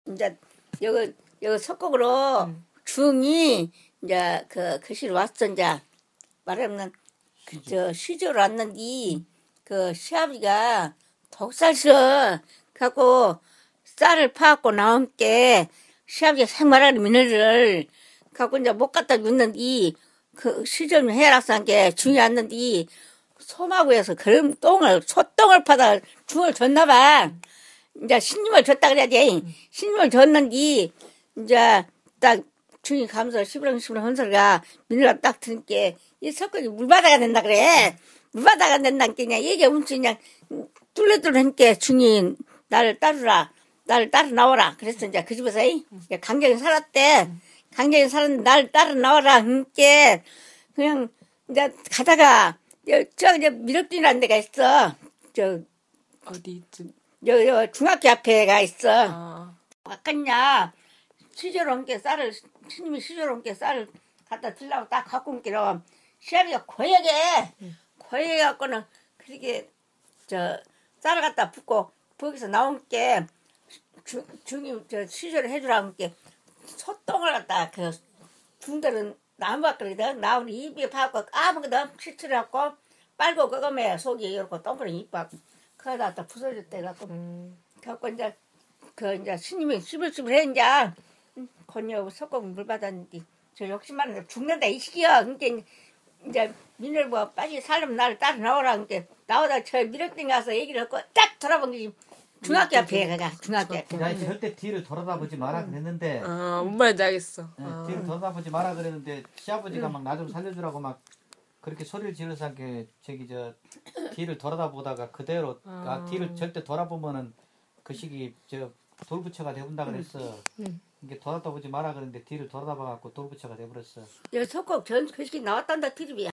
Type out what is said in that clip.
이제 여기 석곡으로 중이 이제 그 거실 왔어 이제 말하면 저 시주로 왔는데 그 시아버지가 독살서 갖고 쌀을 파갖고 나온 게 시아버지가 생말하는 며느리를 갖고 이제 못 갖다 줬는데 그 시점 해락산 게 중이 왔는데 소마구에서 그런 소똥을 파다 중을 줬나봐. 이제 신임을 줬다 그래야지. 신임을 줬는데 이제 딱 중이 가면서 시부렁시부렁 헌소리가 며느리가 딱 들으니까 이 석고이 물바다가 된다 그래. 물바다가 된다니까 그냥 얘기 없이 그냥 뚫레뚫레하니까 중이 나를 따르라. 나를 따라 나오라. 그래서 이제 그 집에서 강경이 살았대. 강경이 살았는데 나를 따라 나오라. 그러니까 그냥 이제 가다가 저 이제 미륵진이라는 데가 있어. 저 어디 여 중학교 앞에가 있어. 아깝냐 시절 온게 쌀을 스님이 시절 온게 쌀을 갖다 들라고 딱 갖고 온기로 시아버지가 고액에 갖고는 그렇게 저 쌀을 갖다 붓고 거기서 나온 게 중이 저 시절을 해주라고 게 소똥을 갖다 그 중들은 나무 밖거든 나오는 입에 파고 아무것도 시칠해갖고 빨고 그거에 속이 이렇게 동그랗게 입하고 거기다 또 부서졌대 갖고 갖고 이제 그 이제 스님이 씹을씹을해 이제 건여 석공 물 받았는데 저 욕심만 죽는다 이 시기야. 그러니까 이제 민을보고 빨리 살면 나를 따라 나오라. 그러니까 나오다 저 미륵딩 가서 얘기를 하고 딱 돌아본 게 중학교 앞에 가가 중학교 앞에. 야 절대 뒤를 돌아다보지 마라 그랬는데. 뭔 말인지 알겠어. 뒤를 돌아다보지 마라 그랬는데 시아버지가 막 나 좀 살려주라고 막 그렇게 소리를 지르서 한게 저기 저 뒤를 돌아다보다가 그대로 뒤를 절대 돌아보면은 그 시기 저 돌부처가 돼본다 그랬어. 이게 돌아다보지 마라 그랬는데 뒤를 돌아다봐갖고 돌부처가 돼버렸어. 여기 석곡 전 그 시기 나왔단다 TV야.